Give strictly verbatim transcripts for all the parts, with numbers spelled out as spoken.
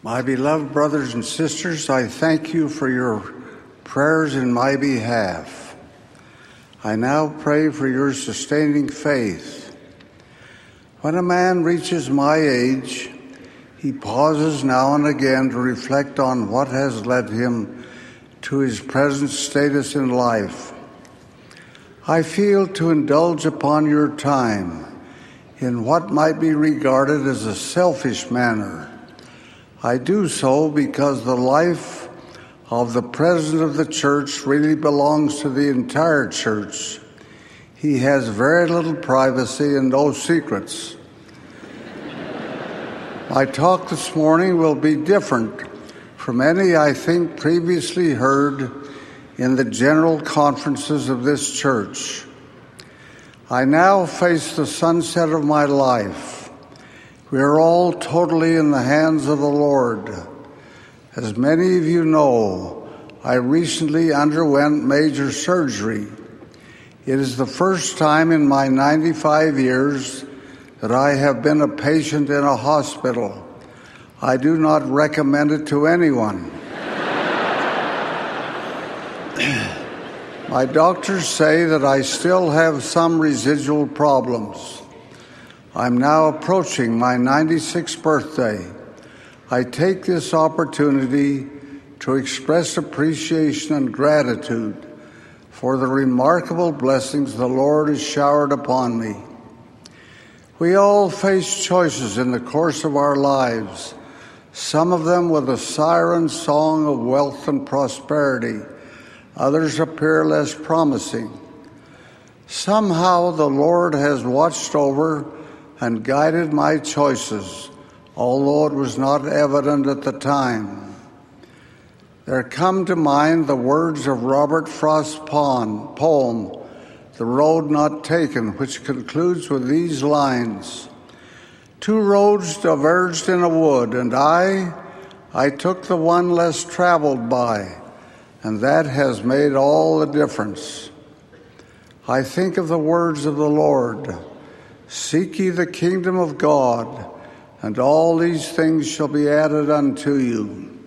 My beloved brothers and sisters, I thank you for your prayers in my behalf. I now pray for your sustaining faith. When a man reaches my age, he pauses now and again to reflect on what has led him to his present status in life. I feel to indulge upon your time in what might be regarded as a selfish manner. I do so because the life of the president of the church really belongs to the entire church. He has very little privacy and no secrets. My talk this morning will be different from any I think previously heard in the general conferences of this church. I now face the sunset of my life. We are all totally in the hands of the Lord. As many of you know, I recently underwent major surgery. It is the first time in my ninety-five years that I have been a patient in a hospital. I do not recommend it to anyone. My doctors say that I still have some residual problems. I'm now approaching my ninety-sixth birthday. I take this opportunity to express appreciation and gratitude for the remarkable blessings the Lord has showered upon me. We all face choices in the course of our lives, some of them with a siren song of wealth and prosperity. Others appear less promising. Somehow the Lord has watched over and guided my choices, although it was not evident at the time. There come to mind the words of Robert Frost's poem, The Road Not Taken, which concludes with these lines: Two roads diverged in a wood, and I, I took the one less traveled by, and that has made all the difference. I think of the words of the Lord, Seek ye the kingdom of God, and all these things shall be added unto you.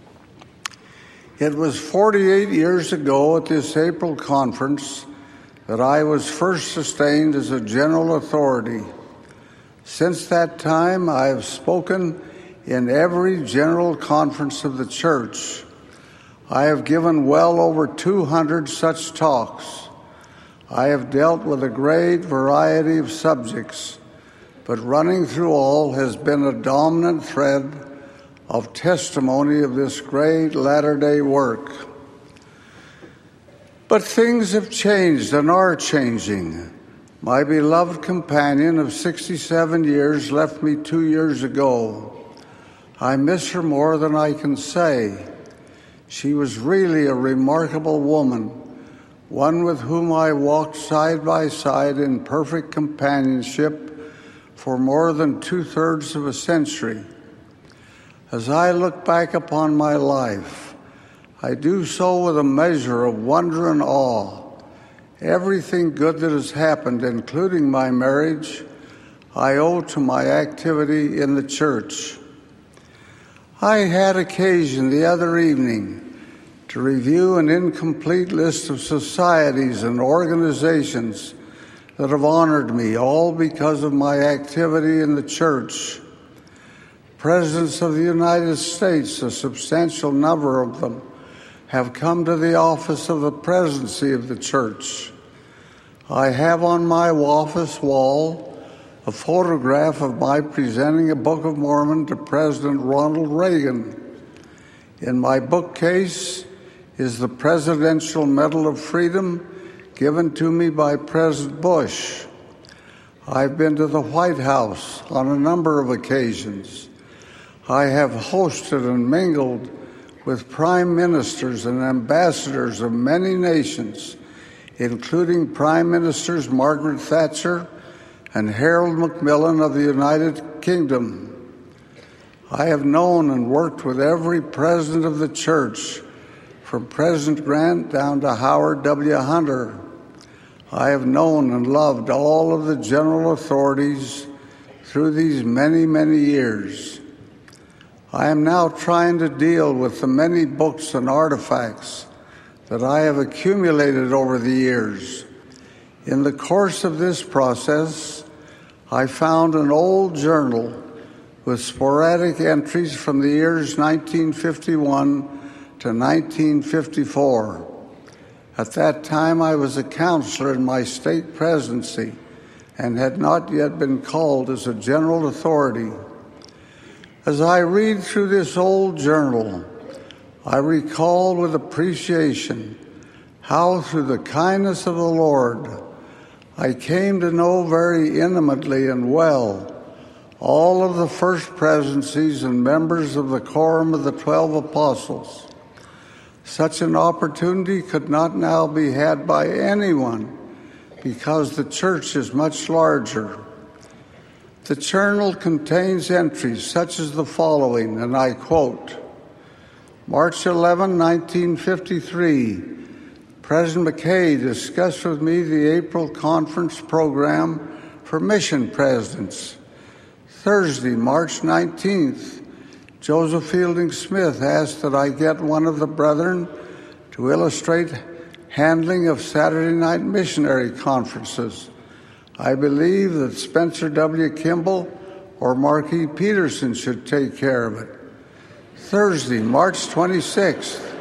It was forty-eight years ago at this April conference that I was first sustained as a general authority. Since that time, I have spoken in every general conference of the church. I have given well over two hundred such talks. I have dealt with a great variety of subjects, but running through all has been a dominant thread of testimony of this great latter-day work. But things have changed and are changing. My beloved companion of sixty-seven years left me two years ago. I miss her more than I can say. She was really a remarkable woman, one with whom I walked side by side in perfect companionship for more than two-thirds of a century. As I look back upon my life, I do so with a measure of wonder and awe. Everything good that has happened, including my marriage, I owe to my activity in the church. I had occasion the other evening to review an incomplete list of societies and organizations that have honored me, all because of my activity in the church. Presidents of the United States, a substantial number of them, have come to the office of the presidency of the church. I have on my office wall a photograph of my presenting a Book of Mormon to President Ronald Reagan. In my bookcase is the Presidential Medal of Freedom given to me by President Bush. I've been to the White House on a number of occasions. I have hosted and mingled with prime ministers and ambassadors of many nations, including Prime Ministers Margaret Thatcher and Harold Macmillan of the United Kingdom. I have known and worked with every president of the church, from President Grant down to Howard W. Hunter. I have known and loved all of the general authorities through these many, many years. I am now trying to deal with the many books and artifacts that I have accumulated over the years. In the course of this process, I found an old journal with sporadic entries from the years nineteen fifty-one to nineteen fifty-four. At that time, I was a counselor in my state presidency and had not yet been called as a general authority. As I read through this old journal, I recall with appreciation how, through the kindness of the Lord, I came to know very intimately and well all of the first presidencies and members of the Quorum of the Twelve Apostles. Such an opportunity could not now be had by anyone because the church is much larger. The journal contains entries such as the following, and I quote, March eleventh, nineteen fifty-three, President McKay discussed with me the April conference program for mission presidents. Thursday, March nineteenth, Joseph Fielding Smith asked that I get one of the brethren to illustrate handling of Saturday night missionary conferences. I believe that Spencer W. Kimball or Mark E. Peterson should take care of it. Thursday, March twenty-sixth,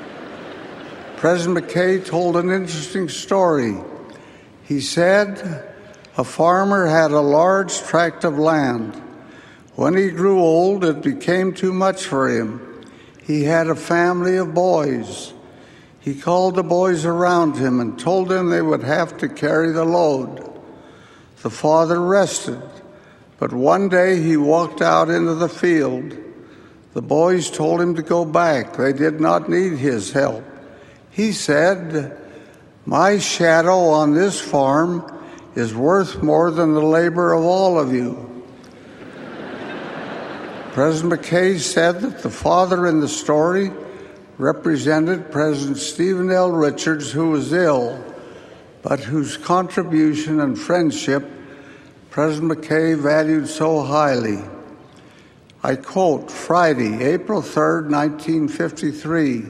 President McKay told an interesting story. He said a farmer had a large tract of land. When he grew old, it became too much for him. He had a family of boys. He called the boys around him and told them they would have to carry the load. The father rested, but one day he walked out into the field. The boys told him to go back. They did not need his help. He said, "My shadow on this farm is worth more than the labor of all of you." President McKay said that the father in the story represented President Stephen L. Richards, who was ill, but whose contribution and friendship President McKay valued so highly. I quote, Friday, April third, nineteen fifty-three,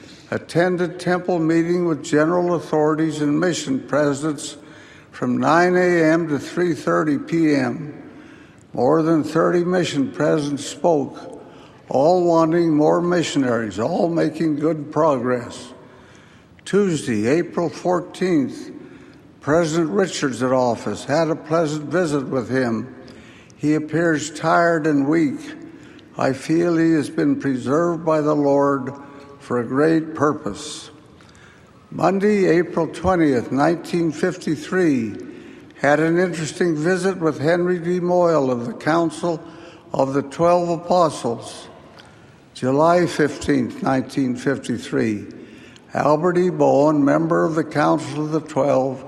attended temple meeting with general authorities and mission presidents from nine a.m. to three thirty p.m. More than thirty mission presidents spoke, all wanting more missionaries, all making good progress. Tuesday, April fourteenth, President Richards at office, had a pleasant visit with him. He appears tired and weak. I feel he has been preserved by the Lord for a great purpose. Monday, April twentieth, nineteen fifty-three, had an interesting visit with Henry D. Moyle of the Council of the Twelve Apostles. July fifteenth, nineteen fifty-three, Albert E. Bowen, member of the Council of the Twelve,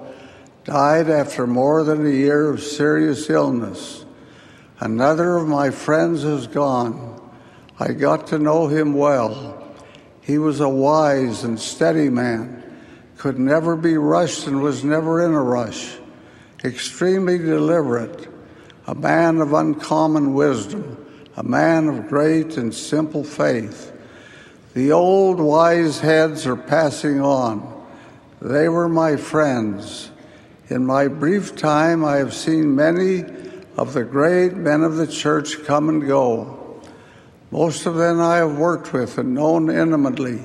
died after more than a year of serious illness. Another of my friends is gone. I got to know him well. He was a wise and steady man, could never be rushed and was never in a rush, extremely deliberate, a man of uncommon wisdom, a man of great and simple faith. The old wise heads are passing on. They were my friends. In my brief time, I have seen many of the great men of the church come and go. Most of them I have worked with and known intimately.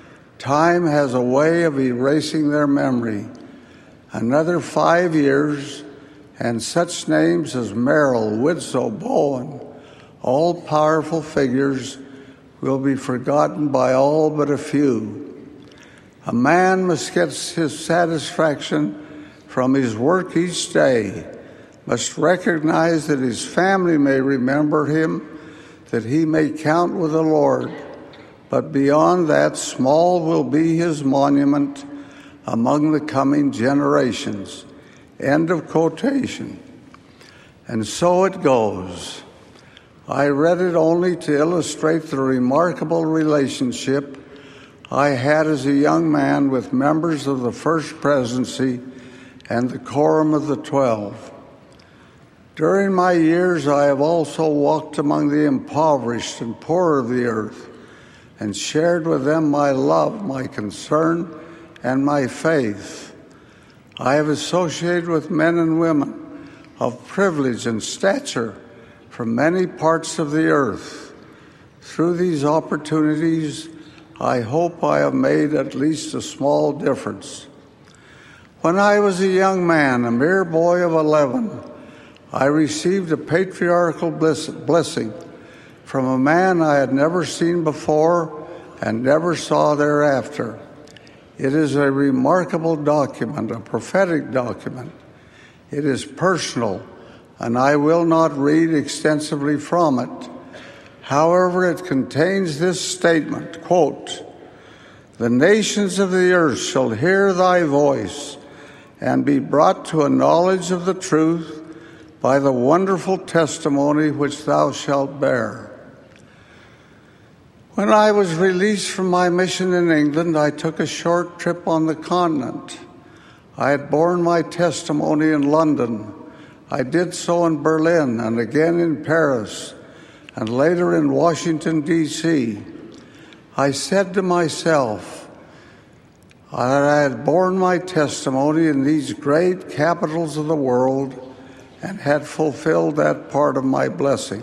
Time has a way of erasing their memory. Another five years, and such names as Merrill, Widsoe, Bowen, all powerful figures, will be forgotten by all but a few. A man must get his satisfaction from his work each day, must recognize that his family may remember him, that he may count with the Lord. But beyond that, small will be his monument among the coming generations. End of quotation. And so it goes. I read it only to illustrate the remarkable relationship I had as a young man with members of the First Presidency and the Quorum of the Twelve. During my years, I have also walked among the impoverished and poor of the earth and shared with them my love, my concern, and my faith. I have associated with men and women of privilege and stature from many parts of the earth. Through these opportunities, I hope I have made at least a small difference. When I was a young man, a mere boy of eleven, I received a patriarchal blessing from a man I had never seen before and never saw thereafter. It is a remarkable document, a prophetic document. It is personal, and I will not read extensively from it. However, it contains this statement, quote, "The nations of the earth shall hear thy voice and be brought to a knowledge of the truth by the wonderful testimony which thou shalt bear." When I was released from my mission in England, I took a short trip on the continent. I had borne my testimony in London. I did so in Berlin and again in Paris, and later in Washington, D C I said to myself that I had borne my testimony in these great capitals of the world and had fulfilled that part of my blessing.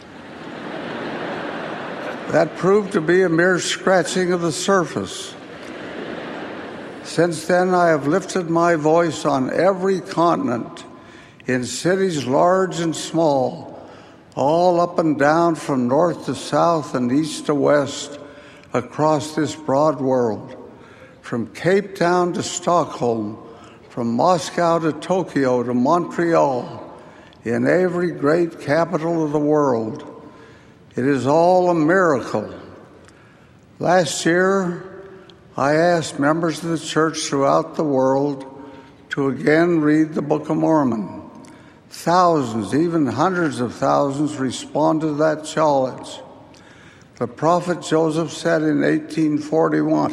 That proved to be a mere scratching of the surface. Since then, I have lifted my voice on every continent, in cities large and small, all up and down from north to south and east to west, across this broad world, from Cape Town to Stockholm, from Moscow to Tokyo to Montreal, in every great capital of the world. It is all a miracle. Last year, I asked members of the church throughout the world to again read the Book of Mormon. Thousands, even hundreds of thousands, responded to that challenge. The prophet Joseph said in eighteen forty-one,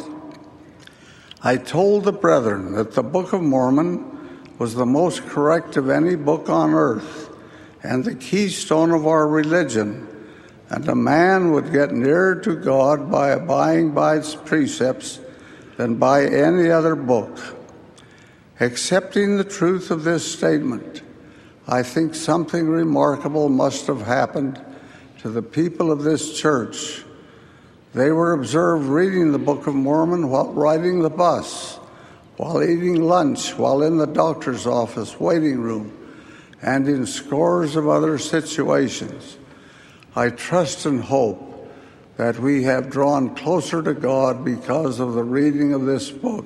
"I told the brethren that the Book of Mormon was the most correct of any book on earth and the keystone of our religion, and a man would get nearer to God by abiding by its precepts than by any other book." Accepting the truth of this statement, I think something remarkable must have happened to the people of this church. They were observed reading the Book of Mormon while riding the bus, while eating lunch, while in the doctor's office, waiting room, and in scores of other situations. I trust and hope that we have drawn closer to God because of the reading of this book.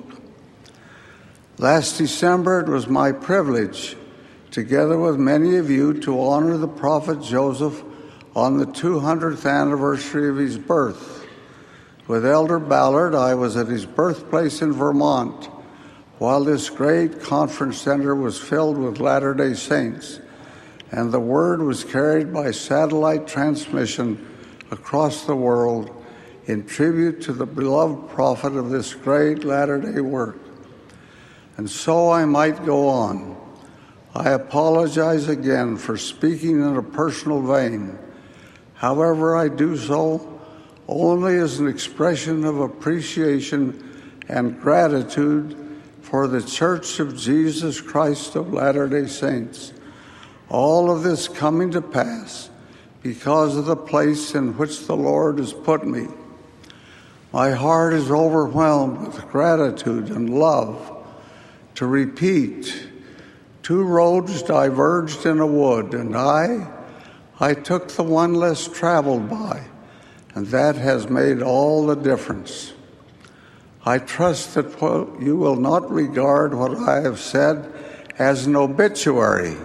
Last December, it was my privilege, together with many of you, to honor the prophet Joseph on the two hundredth anniversary of his birth. With Elder Ballard, I was at his birthplace in Vermont, while this great conference center was filled with Latter-day Saints, and the word was carried by satellite transmission across the world in tribute to the beloved prophet of this great Latter-day work. And so I might go on. I apologize again for speaking in a personal vein. However, I do so only as an expression of appreciation and gratitude for the Church of Jesus Christ of Latter-day Saints. All of this coming to pass because of the place in which the Lord has put me. My heart is overwhelmed with gratitude and love. To repeat, two roads diverged in a wood, and I, I took the one less traveled by, and that has made all the difference. I trust that you will not regard what I have said as an obituary.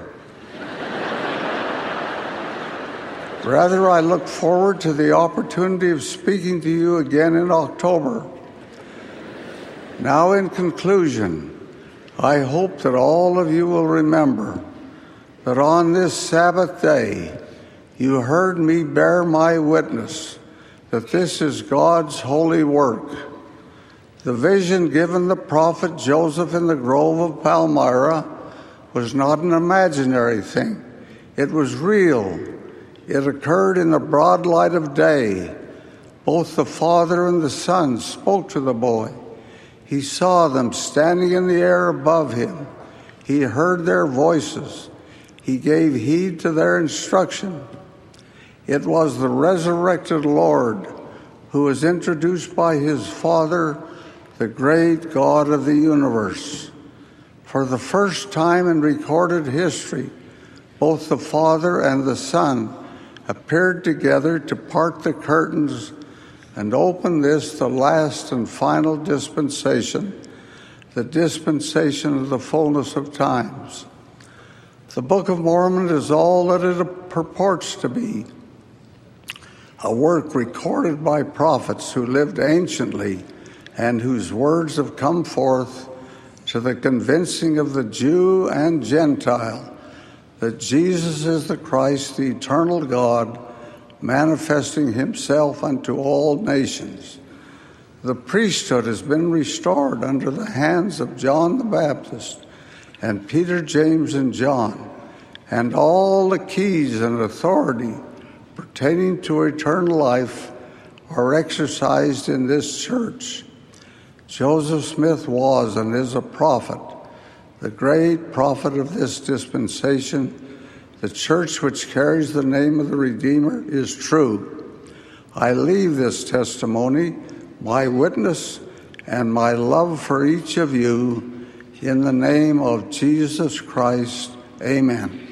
Rather, I look forward to the opportunity of speaking to you again in October. Now, in conclusion, I hope that all of you will remember that on this Sabbath day, you heard me bear my witness that this is God's holy work. The vision given the prophet Joseph in the grove of Palmyra was not an imaginary thing. It was real. It occurred in the broad light of day. Both the Father and the Son spoke to the boy. He saw them standing in the air above him. He heard their voices. He gave heed to their instruction. It was the resurrected Lord who was introduced by his Father, the great God of the universe. For the first time in recorded history, both the Father and the Son appeared together to part the curtains and open this, the last and final dispensation, the dispensation of the fullness of times. The Book of Mormon is all that it purports to be, a work recorded by prophets who lived anciently and whose words have come forth to the convincing of the Jew and Gentile that Jesus is the Christ, the eternal God, manifesting himself unto all nations. The priesthood has been restored under the hands of John the Baptist and Peter, James, and John, and all the keys and authority pertaining to eternal life are exercised in this church. Joseph Smith was and is a prophet, the great prophet of this dispensation. The church which carries the name of the Redeemer is true. I leave this testimony, my witness, and my love for each of you in the name of Jesus Christ. Amen.